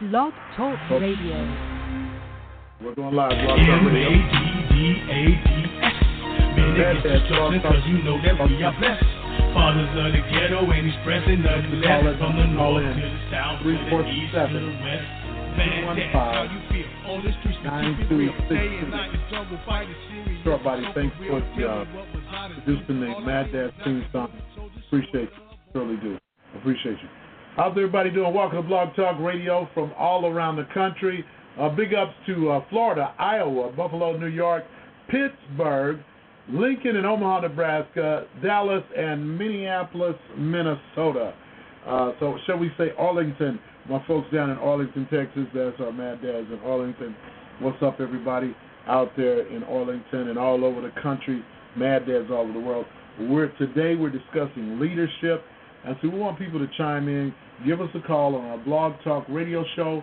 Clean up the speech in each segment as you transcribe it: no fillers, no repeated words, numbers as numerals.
Blog Talk Radio. We're going live. Blog Talk Radio. M-A-D-D-A-D-S. Man, niggas trustin' cause you know that we are blessed. Fathers of the ghetto ain't expressing nothing less. From the north to the south, to the east to the west. Man, that's how you feel. On the streets, we keep it real. Day and night, the struggle, fighting serious. Short Body, thanks for producing the Mad Dad theme song. Appreciate you. Really do. Appreciate you. How's everybody doing? Welcome to Blog Talk Radio from all around the country. Big ups to Florida, Iowa, Buffalo, New York, Pittsburgh, Lincoln and Omaha, Nebraska, Dallas, and Minneapolis, Minnesota. So shall we say Arlington? My folks down in Arlington, Texas, that's our Mad Dads in Arlington. What's up, everybody out there in Arlington and all over the country, Mad Dads all over the world. Today we're discussing leadership, and so we want people to chime in. Give us a call on our Blog Talk Radio show,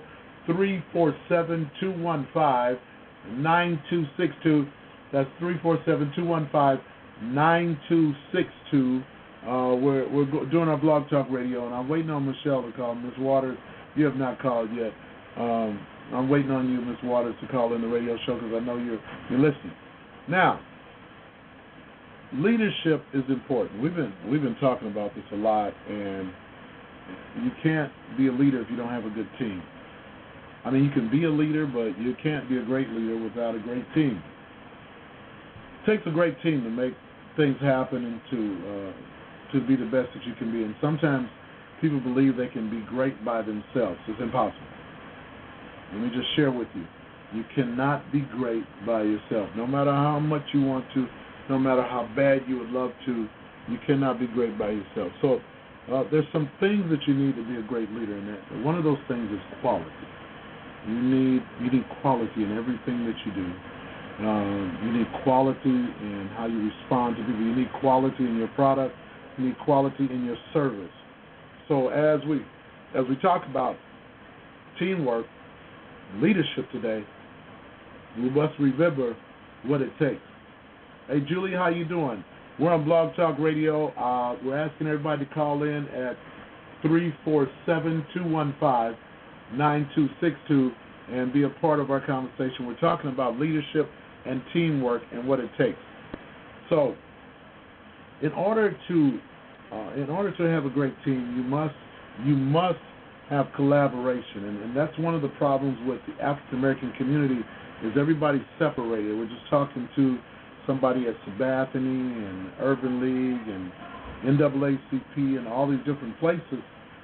347-215-9262. That's 347-215-9262. We're doing our Blog Talk Radio, and I'm waiting on Michelle to call. Miss Waters, you have not called yet. I'm waiting on you, Miss Waters, to call in the radio show because I know you're listening. Now, leadership is important. We've been talking about this a lot, and you can't be a leader if you don't have a good team. I mean, you can be a leader, but you can't be a great leader without a great team. It takes a great team to make things happen and to be the best that you can be. And sometimes people believe they can be great by themselves. It's impossible. Let me just share with you. You cannot be great by yourself. No matter how much you want to, no matter how bad you would love to, you cannot be great by yourself. So there's some things that you need to be a great leader in that. One of those things is quality. You need quality in everything that you do. You need quality in how you respond to people. You need quality in your product. You need quality in your service. So as we talk about teamwork, leadership today, we must remember what it takes. Hey, Julie, how you doing? We're on Blog Talk Radio. We're asking everybody to call in at 347-215-9262 and be a part of our conversation. We're talking about leadership and teamwork and what it takes. So, in order to have a great team, you must have collaboration, and that's one of the problems with the African American community is everybody's separated. We're just talking to somebody at Sabathani and Urban League and NAACP and all these different places.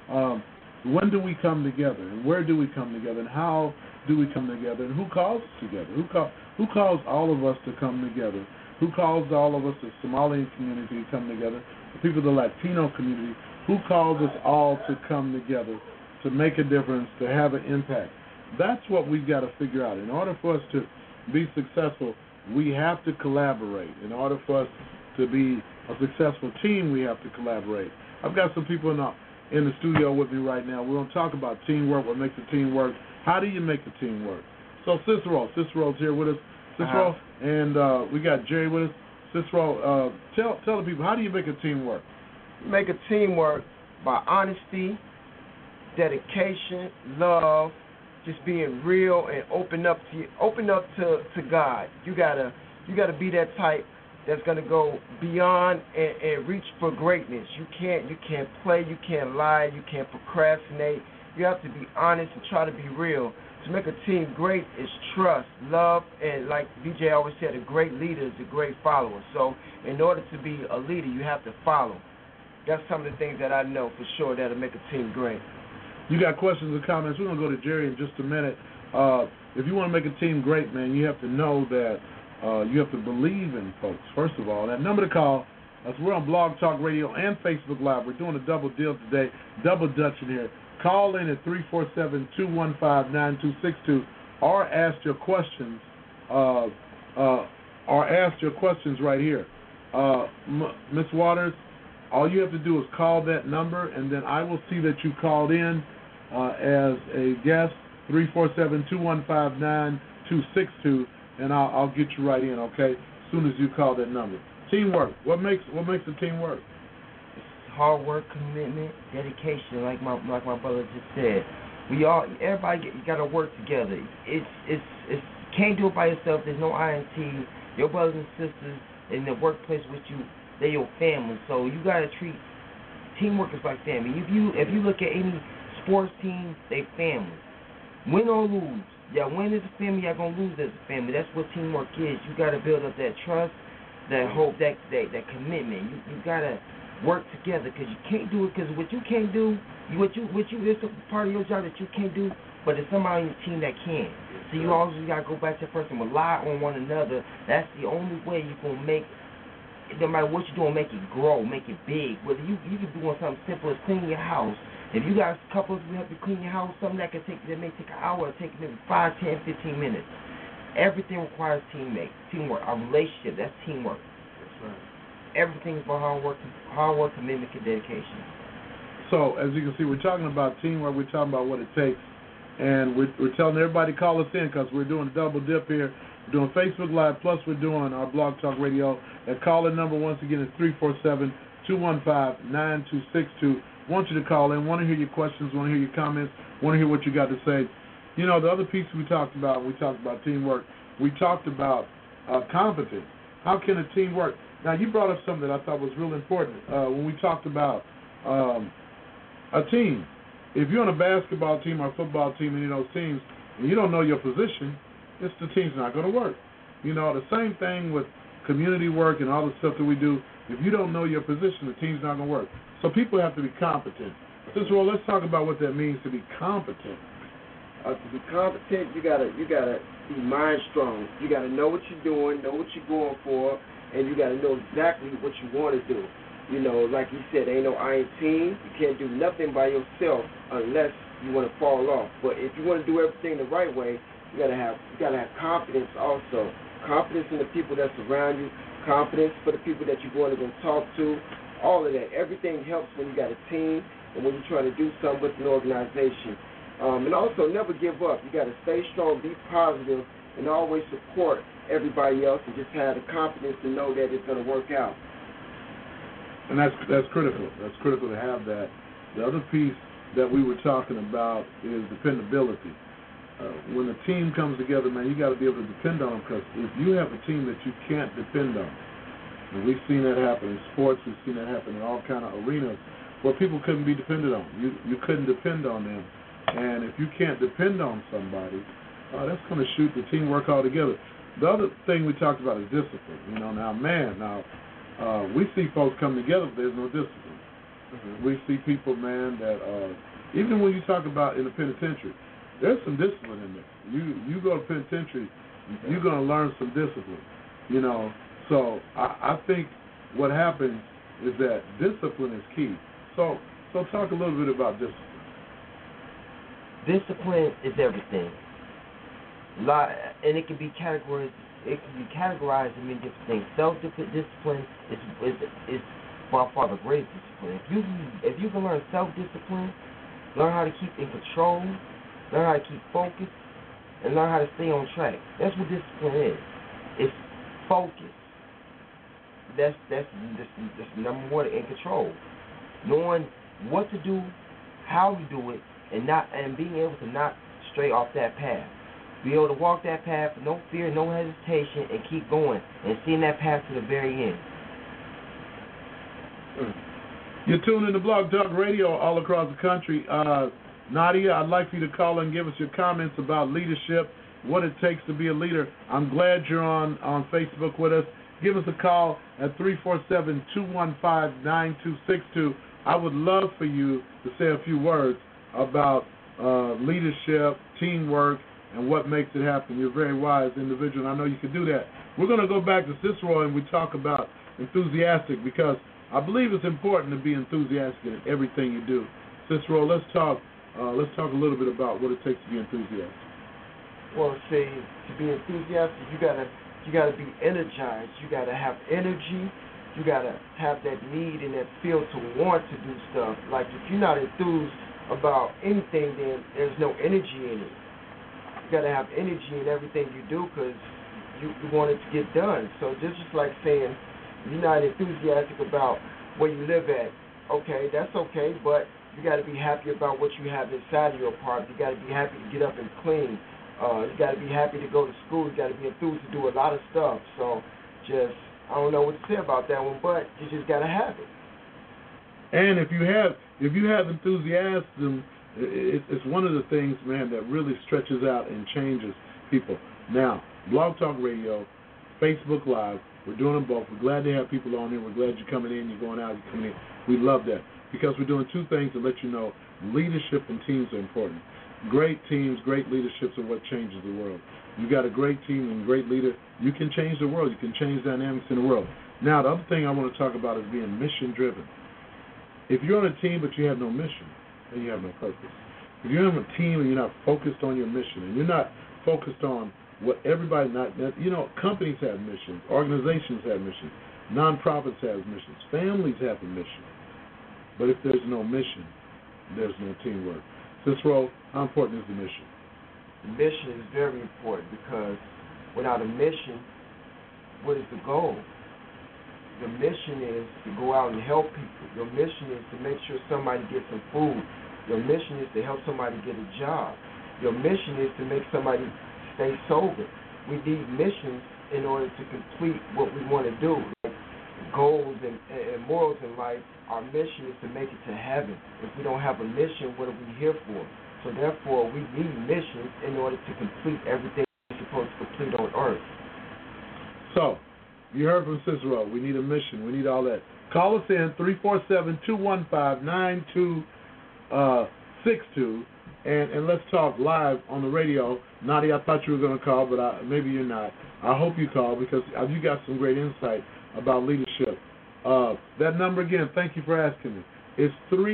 When do we come together, and where do we come together, and how do we come together, and who calls us together? Who calls all of us to come together? Who calls all of us, the Somalian community, to come together? The people of the Latino community, who calls us all to come together to make a difference, to have an impact? That's what we've got to figure out. In order for us to be successful, we have to collaborate. In order for us to be a successful team, we have to collaborate. I've got some people in the studio with me right now. We're going to talk about teamwork, what makes a team work. How do you make a team work? So Cicero's here with us. Cicero, and we got Jerry with us. Cicero, tell the people, how do you make a team work? Make a team work by honesty, dedication, love, just being real and open up to God. You gotta be that type that's gonna go beyond and reach for greatness. You can't play, you can't lie, you can't procrastinate. You have to be honest and try to be real. To make a team great is trust, love, and like BJ always said, a great leader is a great follower. So in order to be a leader, you have to follow. That's some of the things that I know for sure that'll make a team great. You got questions or comments? We're going to go to Jerry in just a minute. If you want to make a team great, man, you have to know that you have to believe in folks, first of all. That number to call, we're on Blog Talk Radio and Facebook Live. We're doing a double deal today, double Dutch in here. Call in at 347-215-9262 or ask your questions right here. Ms. Waters, all you have to do is call that number, and then I will see that you called in as a guest, 347-215-9262, and I'll get you right in, okay, as soon as you call that number. Teamwork. What makes a team work? Hard work, commitment, dedication, like my brother just said. Everybody, you got to work together. It's can't do it by yourself. There's no INT. Your brothers and sisters in the workplace with you, they're your family. So you got to treat teamwork as like family. If you look at any sports team, they family. Win or lose, y'all win as a family, y'all gonna lose as a family. That's what teamwork is. You got to build up that trust, that hope, that commitment. You got to work together, because you can't do it. Because what you can't do, there's a part of your job that you can't do, but there's somebody on your team that can. So you always got to go back to that person, rely on one another. That's the only way you're going to make, no matter what you're doing, make it grow, make it big. Whether you can do something simple as cleaning your house. If you got a couple who help you clean your house, something that may take an hour, or take maybe 5, 10, 15 minutes. Everything requires teamwork. Our relationship, that's teamwork. That's right. Everything is about hard work, commitment, and dedication. So, as you can see, we're talking about teamwork. We're talking about what it takes. And we're telling everybody to call us in, because we're doing a double dip here. We're doing Facebook Live, plus we're doing our Blog Talk Radio. And call-in number, once again, is 347-215-9262. Want you to call in. Want to hear your questions. Want to hear your comments. Want to hear what you got to say. You know, the other piece we talked about teamwork. We talked about competence. How can a team work? Now, you brought up something that I thought was real important when we talked about a team. If you're on a basketball team or a football team, any of those teams, and you don't know your position, the team's not going to work. You know, the same thing with community work and all the stuff that we do. If you don't know your position, the team's not going to work. So people have to be competent. Well, let's talk about what that means to be competent. To be competent, you gotta be mind strong. You gotta know what you're doing, know what you're going for, and you gotta know exactly what you want to do. You know, like you said, ain't no I team. You can't do nothing by yourself unless you want to fall off. But if you want to do everything the right way, you gotta have confidence also. Confidence in the people that surround you. Confidence for the people that you're going to go talk to. All of that. Everything helps when you got a team and when you're trying to do something with an organization. And also, never give up. You got to stay strong, be positive, and always support everybody else, and just have the confidence to know that it's going to work out. And that's critical. That's critical to have that. The other piece that we were talking about is dependability. When a team comes together, man, you got to be able to depend on them, because if you have a team that you can't depend on, and we've seen that happen in sports, we've seen that happen in all kind of arenas where people couldn't be depended on. You couldn't depend on them. And if you can't depend on somebody, that's going to shoot the teamwork altogether. The other thing we talked about is discipline. You know, we see folks come together, but there's no discipline. Mm-hmm. We see people, man, that even when you talk about in the penitentiary, there's some discipline in there. You go to penitentiary, you're going to learn some discipline. You know, so I think what happens is that discipline is key. So talk a little bit about discipline. Discipline is everything. And it can be categorized. It can be categorized in many different things. Self-discipline is by far the greatest discipline. If you can learn self-discipline, learn how to keep in control, learn how to keep focused, and learn how to stay on track. That's what discipline is. It's focus. That's number one, in control. Knowing what to do, how you do it, and being able to not stray off that path. Be able to walk that path with no fear, no hesitation, and keep going, and seeing that path to the very end. You're tuned in to Blog Talk Radio all across the country. Nadia, I'd like for you to call and give us your comments about leadership, what it takes to be a leader. I'm glad you're on Facebook with us. Give us a call at 347-215-9262. I would love for you to say a few words about leadership, teamwork, and what makes it happen. You're a very wise individual, and I know you can do that. We're going to go back to Cicero, and we talk about enthusiastic, because I believe it's important to be enthusiastic in everything you do. Cicero, let's talk a little bit about what it takes to be enthusiastic. Well, to be enthusiastic, you gotta be energized. You gotta have energy. You gotta have that need and that feel to want to do stuff. Like, if you're not enthused about anything, then there's no energy in it. You gotta have energy in everything you do, because you want it to get done. So just like saying you're not enthusiastic about where you live at, okay, that's okay, but You got to be happy about what you have inside of your apartment. You got to be happy to get up and clean. You got to be happy to go to school. You got to be enthused to do a lot of stuff. So I don't know what to say about that one, but you just got to have it. And if you have enthusiasm, it's one of the things, man, that really stretches out and changes people. Now, Blog Talk Radio, Facebook Live, we're doing them both. We're glad to have people on here. We're glad you're coming in, you're going out, you're coming in. We love that because we're doing two things to let you know leadership and teams are important. Great teams, great leaderships are what changes the world. You got a great team and great leader, you can change the world. You can change dynamics in the world. Now, the other thing I want to talk about is being mission-driven. If you're on a team but you have no mission, then you have no purpose. If you're on a team and you're not focused on your mission, and you're not focused on what everybody, companies have missions, organizations have missions, nonprofits have missions, families have a mission. But if there's no mission, there's no teamwork. Cicero, how important is the mission? The mission is very important because without a mission, what is the goal? The mission is to go out and help people. Your mission is to make sure somebody gets some food. Your mission is to help somebody get a job. Your mission is to make somebody stay sober. We need missions in order to complete what we want to do. Like goals and morals in life, our mission is to make it to heaven. If we don't have a mission, what are we here for? So therefore, we need missions in order to complete everything we're supposed to complete on earth. So, you heard from Cicero. We need a mission. We need all that. Call us in, 347-215-9262, and let's talk live on the radio. Nadia, I thought you were going to call, but maybe you're not. I hope you call because you got some great insight about leadership. That number again, thank you for asking me, is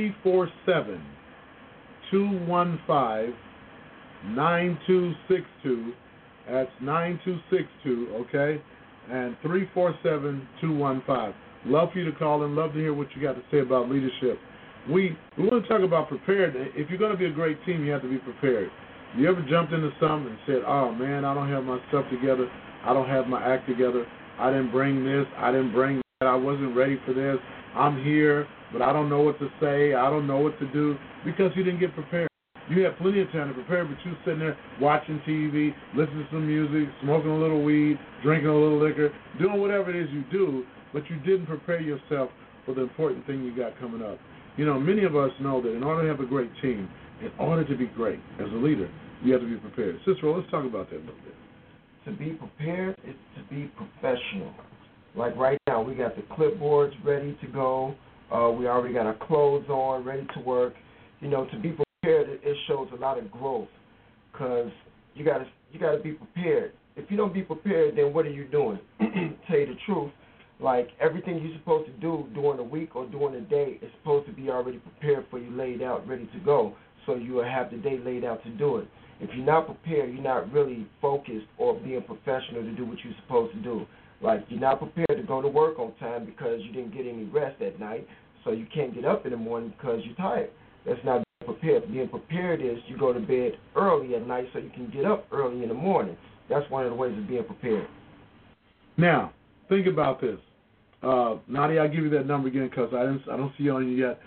347-215-9262. That's 9262, okay? And 347-215. Love for you to call in. Love to hear what you got to say about leadership. We want to talk about prepared. If you're going to be a great team, you have to be prepared. You ever jumped into something and said, oh, man, I don't have my stuff together. I don't have my act together. I didn't bring this. I didn't bring that. I wasn't ready for this. I'm here, but I don't know what to say. I don't know what to do because you didn't get prepared. You had plenty of time to prepare, but you sitting there watching TV, listening to some music, smoking a little weed, drinking a little liquor, doing whatever it is you do, but you didn't prepare yourself for the important thing you got coming up. Many of us know that in order to have a great team, in order to be great as a leader, you have to be prepared. Cicero, let's talk about that a little bit. To be prepared is to be professional. Like right now, we got the clipboards ready to go. We already got our clothes on, ready to work. To be prepared, it shows a lot of growth because you gotta be prepared. If you don't be prepared, then what are you doing? Tell you the truth, like everything you're supposed to do during the week or during the day is supposed to be already prepared for you, laid out, ready to go, so you will have the day laid out to do it. If you're not prepared, you're not really focused or being professional to do what you're supposed to do. Like you're not prepared to go to work on time because you didn't get any rest at night, so you can't get up in the morning because you're tired. That's not being prepared. Being prepared is you go to bed early at night so you can get up early in the morning. That's one of the ways of being prepared. Now, think about this. Nadia, I'll give you that number again because I don't see you on you yet.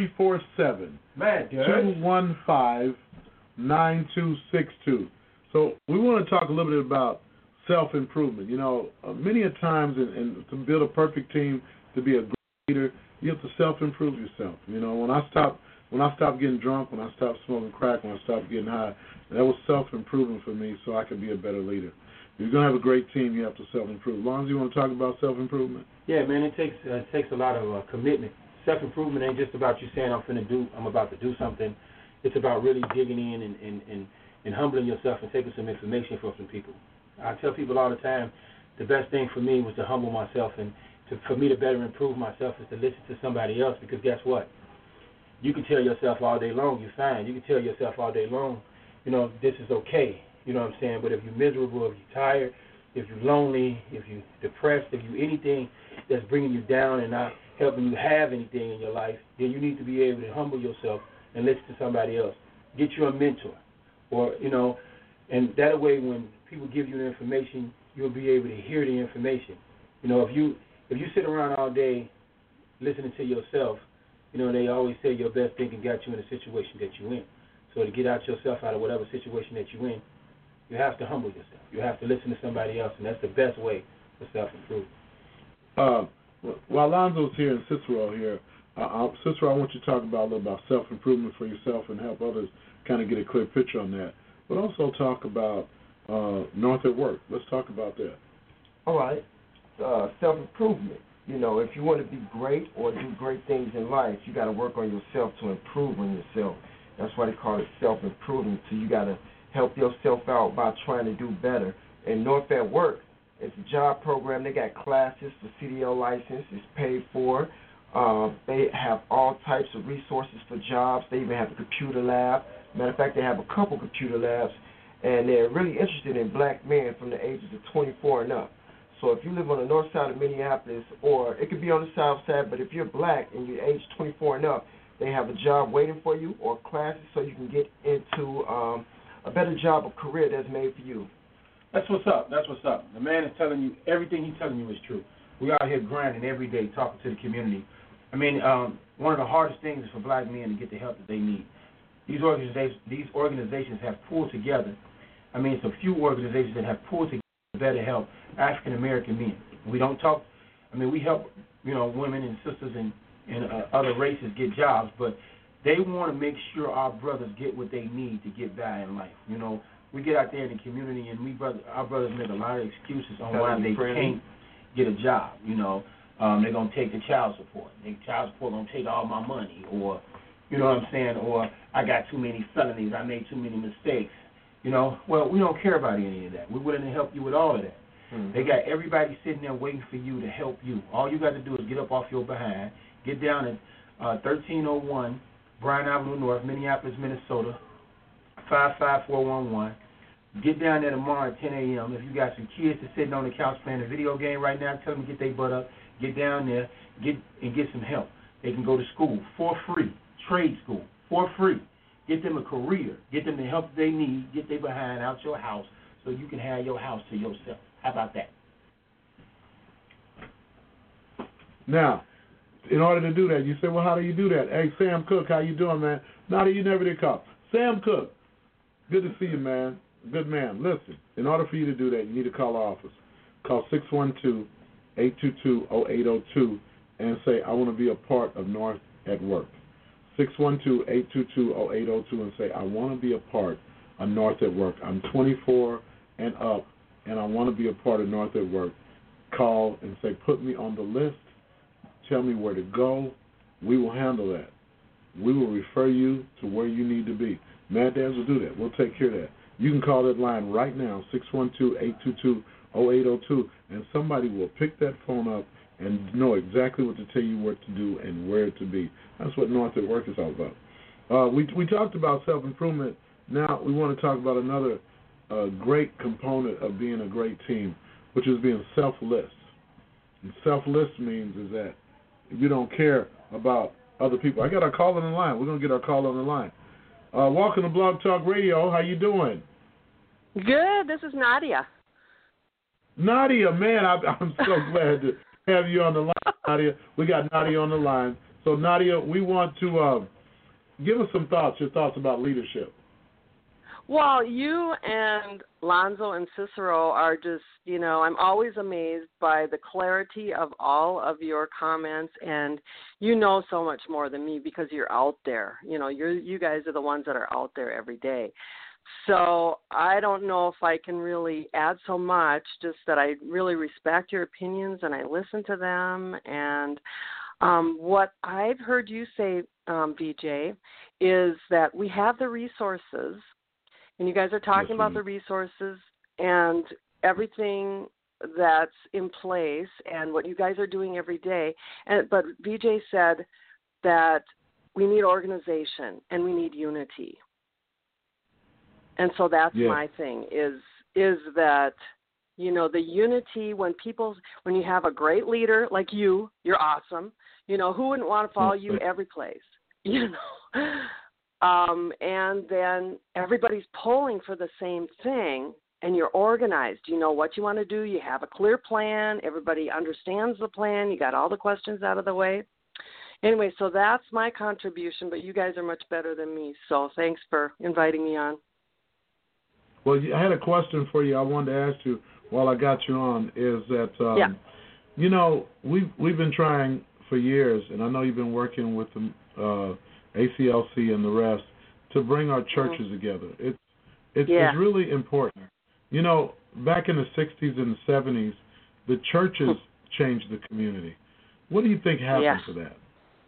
347-215-9262. So we want to talk a little bit about self-improvement. Many a times, and to build a perfect team, to be a great leader, you have to self-improve yourself. When I stopped getting drunk, when I stopped smoking crack, when I stopped getting high, that was self-improvement for me so I could be a better leader. If you're going to have a great team, you have to self-improve. Lon, you want to talk about self-improvement? Yeah, man, it takes a lot of commitment. Self-improvement ain't just about you saying I'm about to do something. It's about really digging in and humbling yourself and taking some information from some people. I tell people all the time, the best thing for me was to humble myself, and for me to better improve myself is to listen to somebody else, because guess what? You can tell yourself all day long you're fine. You can tell yourself all day long, this is okay. You know what I'm saying? But if you're miserable, if you're tired, if you're lonely, if you're depressed, if you're anything that's bringing you down and not helping you have anything in your life, then you need to be able to humble yourself and listen to somebody else. Get you a mentor, and that way when people give you the information, you'll be able to hear the information. If you sit around all day listening to yourself, You know, they always say your best thinking got you in the situation that you're in. So to get yourself out of whatever situation that you're in, you have to humble yourself. You have to listen to somebody else, and that's the best way for self-improvement. While Alonzo's here and Cicero here, Cicero, I want you to talk about a little about self-improvement for yourself and help others kind of get a clear picture on that. But also talk about North at Work. Let's talk about that. All right. Self-improvement. You know, if you want to be great or do great things in life, you got to work on yourself to improve on yourself. That's why they call it self-improvement. So you got to help yourself out by trying to do better. And North at Work, it's a job program. They got classes for CDL license. It's paid for. They have all types of resources for jobs. They even have a computer lab. Matter of fact, they have a couple computer labs, and they're really interested in black men from the ages of 24 and up. So if you live on the north side of Minneapolis, or it could be on the south side, but if you're black and you're age 24 and up, they have a job waiting for you or classes so you can get into a better job or career that's made for you. That's what's up. That's what's up. The man is telling you, everything he's telling you is true. We out here grinding every day, talking to the community. I mean, one of the hardest things is for black men to get the help that they need. These organizations have pulled together. I mean, it's a few organizations that have pulled together to better help African American men. We don't talk. I mean, we help, you know, women and sisters and other races get jobs, but they want to make sure our brothers get what they need to get by in life. You know, we get out there in the community and our brothers make a lot of excuses on why they can't get a job. You know, they're gonna take the child support. The child support gonna take all my money, or you know what I'm saying, or I got too many felonies, I made too many mistakes. You know, well, we don't care about any of that. We're willing to help you with all of that. Mm-hmm. They got everybody sitting there waiting for you to help you. All you got to do is get up off your behind, get down at 1301 Bryan Avenue North, Minneapolis, Minnesota, 55411. Get down there tomorrow at 10 a.m. If you got some kids that's sitting on the couch playing a video game right now, tell them to get their butt up, get down there, get some help. They can go to school for free, trade school for free. Get them a career. Get them the help they need. Get their behind out your house so you can have your house to yourself. How about that? Now, in order to do that, you say, well, how do you do that? Hey, Sam Cook, how you doing, man? Nada, you never did call. Sam Cook, good to see you, man. Good man. Listen, in order for you to do that, you need to call our office. Call 612-822-0802 and say, I want to be a part of North at Work. 612-822-0802 and say, I want to be a part of North at Work. I'm 24 and up, and I want to be a part of North at Work. Call and say, put me on the list. Tell me where to go. We will handle that. We will refer you to where you need to be. Mad Dads will do that. We'll take care of that. You can call that line right now, 612-822-0802, and somebody will pick that phone up and know exactly what to tell you what to do and where to be. That's what North at Work is all about. We talked about self-improvement. Now we want to talk about another great component of being a great team, which is being selfless. And selfless means is that you don't care about other people. I got our call on the line. We're going to get our call on the line. Welcome to Blog Talk Radio. How you doing? Good. This is Nadia. Nadia, man, I'm so glad to have you on the line, Nadia. We got Nadia on the line. So, Nadia, we want to give us some thoughts, your thoughts about leadership. Well, you and Lonzo and Cicero are just, I'm always amazed by the clarity of all of your comments, and you know so much more than me because you're out there. You guys are the ones that are out there every day. So I don't know if I can really add so much, just that I really respect your opinions and I listen to them. And what I've heard you say, VJ, is that we have the resources, and you guys are talking about the resources and everything that's in place and what you guys are doing every day. But VJ said that we need organization and we need unity. And so that's my thing is that, the unity when you have a great leader like you're awesome. Who wouldn't want to follow you every place, and then everybody's pulling for the same thing and you're organized. You know what you want to do. You have a clear plan. Everybody understands the plan. You got all the questions out of the way. Anyway, so that's my contribution, but you guys are much better than me, so thanks for inviting me on. Well, I had a question for you I wanted to ask you while I got you on, is that, you know, we've been trying for years, and I know you've been working with the ACLC and the rest, to bring our churches together. It's really important. You know, back in the 60s and the 70s, the churches changed the community. What do you think happened to that?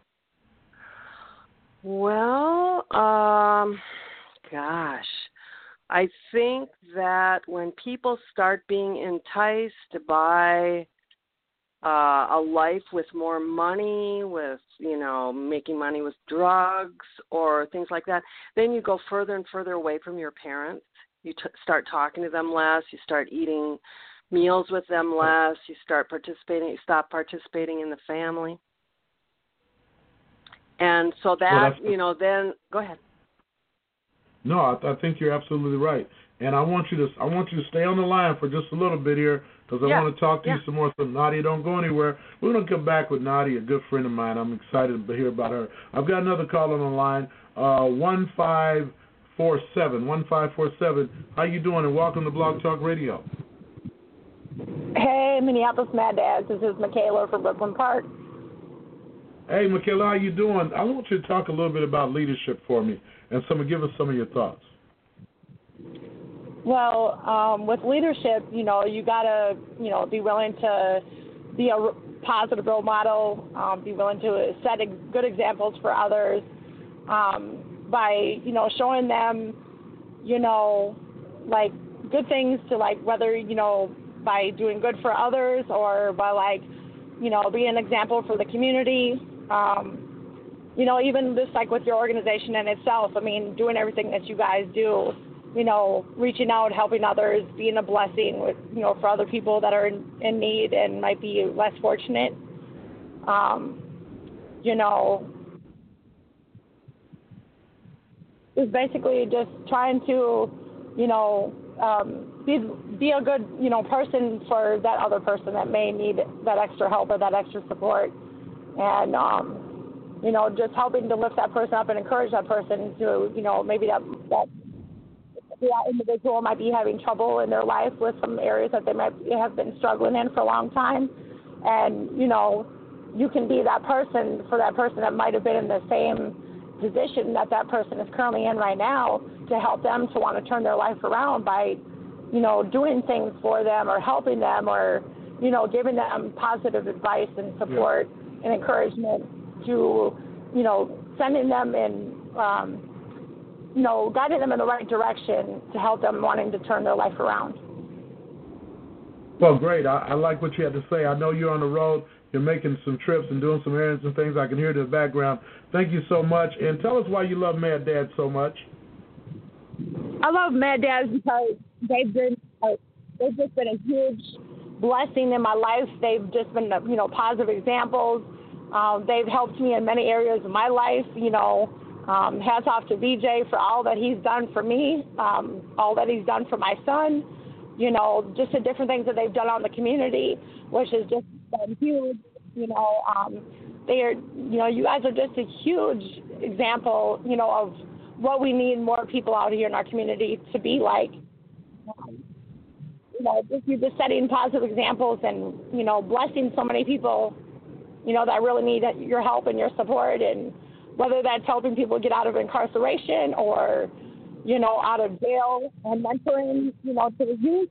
Well, gosh, I think that when people start being enticed by a life with more money, with, you know, making money with drugs or things like that, then you go further and further away from your parents. You start talking to them less. You start eating meals with them less. You stop participating in the family. And so that, you know, then go ahead. No, I think you're absolutely right. And I want you to stay on the line for just a little bit here, because I want to talk to you some more. So Nadia, don't go anywhere. We're going to come back with Nadia, a good friend of mine. I'm excited to hear about her. I've got another call on the line, 1547. How you doing? And welcome to Blog Talk Radio. Hey, Minneapolis Mad Dads. This is Michaela from Brooklyn Park. Hey, Michaela, how you doing? I want you to talk a little bit about leadership for me and give us some of your thoughts. Well, with leadership, you know, you got to, you know, be willing to be a positive role model, be willing to set good examples for others by, you know, showing them, you know, like good things to, like, whether, you know, by doing good for others or by, like, you know, being an example for the community. You know, even just like with your organization in itself, I mean, doing everything that you guys do, you know, reaching out, helping others, being a blessing with, you know, for other people that are in need and might be less fortunate. You know, it's basically just trying to, you know, be a good, you know, person for that other person that may need that extra help or that extra support. And, you know, just helping to lift that person up and encourage that person to, you know, maybe that individual might be having trouble in their life with some areas that they might have been struggling in for a long time. And, you know, you can be that person for that person that might have been in the same position that person is currently in right now, to help them to want to turn their life around by, you know, doing things for them or helping them or, you know, giving them positive advice and support and encouragement to, you know, sending them in, you know, guiding them in the right direction to help them wanting to turn their life around. Well, great. I like what you had to say. I know you're on the road. You're making some trips and doing some errands and things. I can hear it in the background. Thank you so much. And tell us why you love Mad Dads so much. I love Mad Dads because they've just been a huge blessing in my life. They've just been, you know, positive examples. They've helped me in many areas of my life. You know, hats off to BJ for all that he's done for me, all that he's done for my son. You know, just the different things that they've done on the community, which has just been huge. You know, you know, you guys are just a huge example, you know, of what we need more people out here in our community to be like. You know, you're just setting positive examples and, you know, blessing so many people, you know, that really need your help and your support, and whether that's helping people get out of incarceration or, you know, out of jail, and mentoring, you know, to the youth,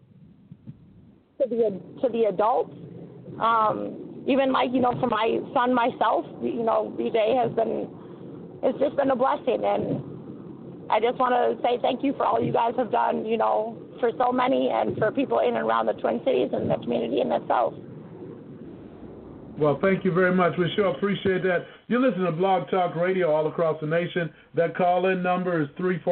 to the adults. Even like, you know, for my son, myself, you know, BJ it's just been a blessing, and I just want to say thank you for all you guys have done, you know, for so many and for people in and around the Twin Cities and the community in itself. Well, thank you very much. We sure appreciate that. You're listening to Blog Talk Radio all across the nation. That call-in number is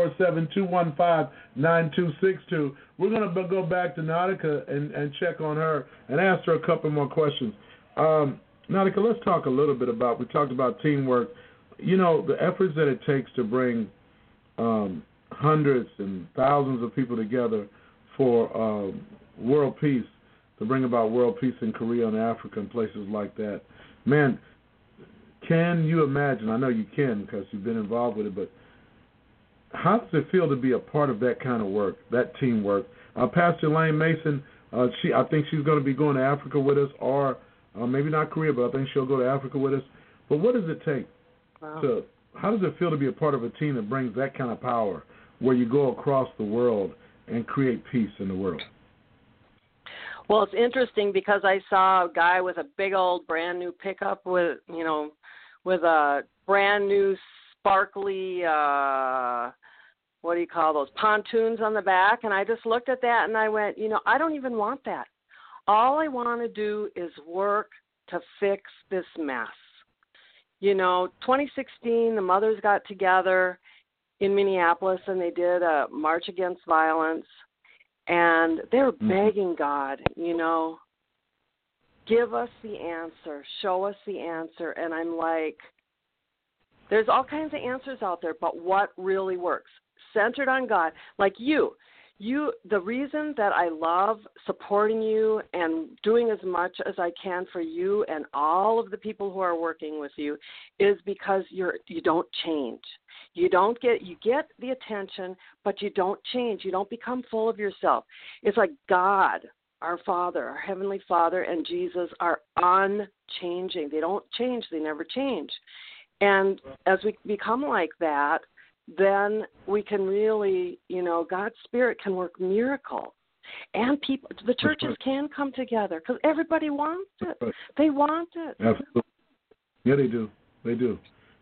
347-215-9262. We're going to go back to Nautica and check on her and ask her a couple more questions. Nautica, let's talk a little bit about, we talked about teamwork. You know, the efforts that it takes to bring hundreds and thousands of people together for world peace, to bring about world peace in Korea and Africa and places like that. Man, can you imagine? I know you can because you've been involved with it, but how does it feel to be a part of that kind of work, that teamwork? Pastor Elaine Mason, I think she's going to be going to Africa with us, or maybe not Korea, but I think she'll go to Africa with us. But what does it take to? How does it feel to be a part of a team that brings that kind of power, where you go across the world and create peace in the world? Well, it's interesting because I saw a guy with a big old brand new pickup with a brand new sparkly, what do you call those, pontoons on the back, and I just looked at that and I went, I don't even want that. All I want to do is work to fix this mess. 2016, the mothers got together in Minneapolis and they did a March Against Violence, and they were begging God, give us the answer, show us the answer. And I'm like, there's all kinds of answers out there, but what really works? Centered on God. Like you, the reason that I love supporting you and doing as much as I can for you and all of the people who are working with you is because you don't change. You get the attention, but you don't change. You don't become full of yourself. It's like God, our Father, our Heavenly Father, and Jesus are unchanging. They don't change. They never change. And as we become like that, then we can really, God's Spirit can work miracles. And the churches can come together because everybody wants it. They want it. Absolutely. Yeah, they do. They do.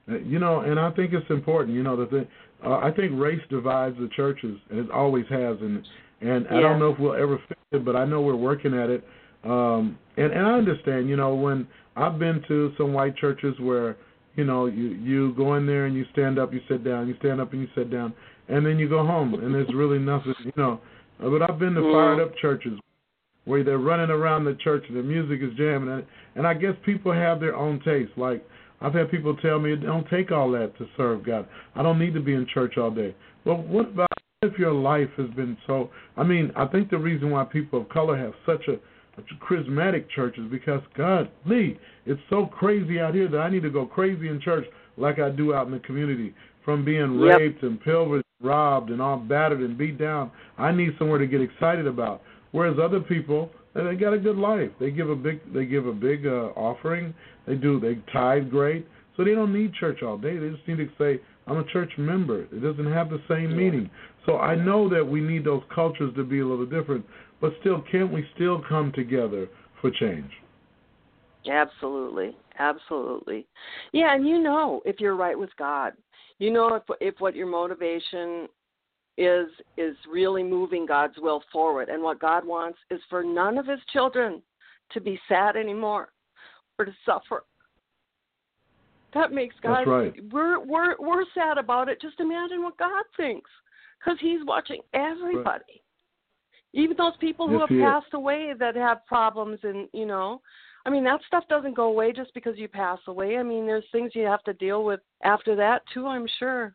And I think it's important, I think race divides the churches, and it always has. And I don't know if we'll ever fix it, but I know we're working at it. And I understand, when I've been to some white churches where, you go in there and you stand up, you sit down, you stand up and you sit down, and then you go home, and there's really nothing, But I've been to fired up churches where they're running around the church and the music is jamming, and I guess people have their own taste. Like, I've had people tell me, it don't take all that to serve God. I don't need to be in church all day. Well, what about if your life has been so, I think the reason why people of color have such a charismatic church is because, God, Lee, it's so crazy out here that I need to go crazy in church like I do out in the community. From being raped and pillaged, robbed, and all battered and beat down, I need somewhere to get excited about. Whereas other people, they got a good life. They give a big offering. They tithe great. So they don't need church all day. They just need to say, I'm a church member. It doesn't have the same meaning. So I know that we need those cultures to be a little different, but still, can't we still come together for change? Absolutely. Absolutely. Yeah, and if you're right with God. If what your motivation is really moving God's will forward. And what God wants is for none of his children to be sad anymore or to suffer. That makes God. That's right. We're sad about it. Just imagine what God thinks, because he's watching everybody. Right. Even those people who have passed away that have problems, and that stuff doesn't go away just because you pass away. There's things you have to deal with after that too, I'm sure.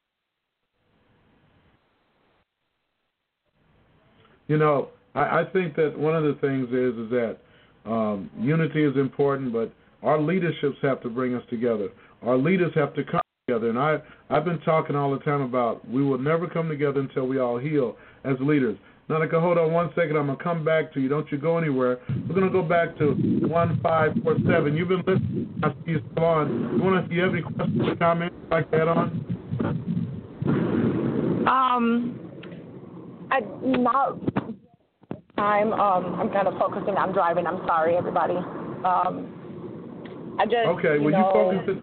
I think that one of the things is that unity is important, but our leaderships have to bring us together. Our leaders have to come together. And I've been talking all the time about we will never come together until we all heal as leaders. Nautica, hold on 1 second. I'm going to come back to you. Don't you go anywhere. We're going to go back to 1547. You've been listening. I see you still on. Do you have any questions or comments like that on? Not time. I'm kind of focusing on driving. I'm sorry, everybody. Okay, well, you focus it.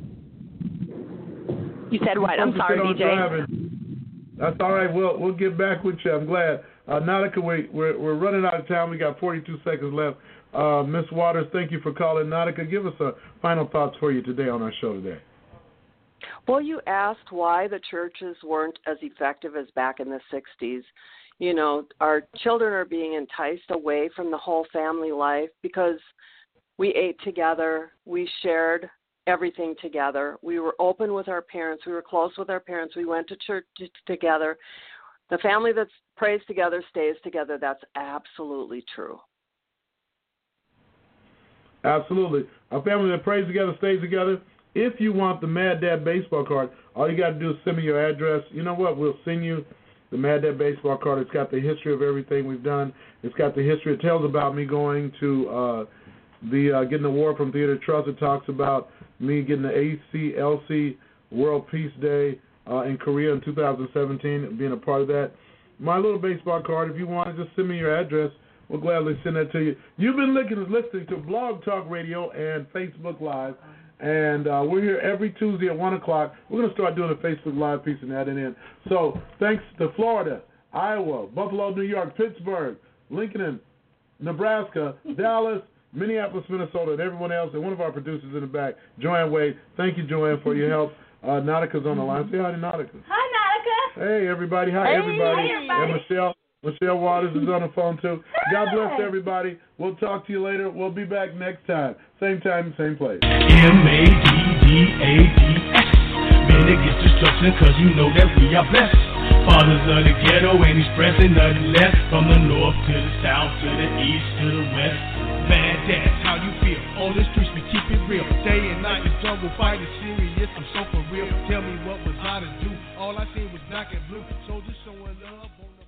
You said what? I'm sorry, DJ. Driving. That's all right. We'll get back with you. I'm glad. Nautica, we're running out of time. We got 42 seconds left. Ms. Waters, thank you for calling. Nautica, give us final thoughts for you today on our show today. Well, you asked why the churches weren't as effective as back in the 60s. Our children are being enticed away from the whole family life because we ate together, we shared everything together. We were open with our parents. We were close with our parents. We went to church together. The family that prays together stays together. That's absolutely true. Absolutely. A family that prays together stays together. If you want the Mad Dad baseball card, all you got to do is send me your address. You know what? We'll send you the Mad Dad baseball card. It's got the history of everything we've done. It's got the history. It tells about me going to getting the award from Theater Trust. It talks about me getting the ACLC World Peace Day in Korea in 2017, being a part of that. My little baseball card, if you want to just send me your address, we'll gladly send that to you. You've been listening to Blog Talk Radio and Facebook Live, and we're here every Tuesday at 1 o'clock. We're going to start doing a Facebook Live piece and adding in. So thanks to Florida, Iowa, Buffalo, New York, Pittsburgh, Lincoln, Nebraska, Dallas, Minneapolis, Minnesota, and everyone else, and one of our producers in the back, Joanne Wade. Thank you, Joanne, for your help. Nautica's on the line. Say hi to Nautica. Hi, Nautica. Hey, everybody. Hi, everybody. And Michelle Waters is on the phone, too. God bless everybody. We'll talk to you later. We'll be back next time. Same place. MADDADS. Man, it gets destruction because you know that we are blessed. Fathers of the ghetto ain't expressing nothing less. From the north to the south, to the east, to the west. Man, that's how you feel. On the streets, we keep it real. Day and night, the jungle fight is serious. I'm so for real. Tell me what was I to do? All I seen was black and blue. Soldiers showing love on the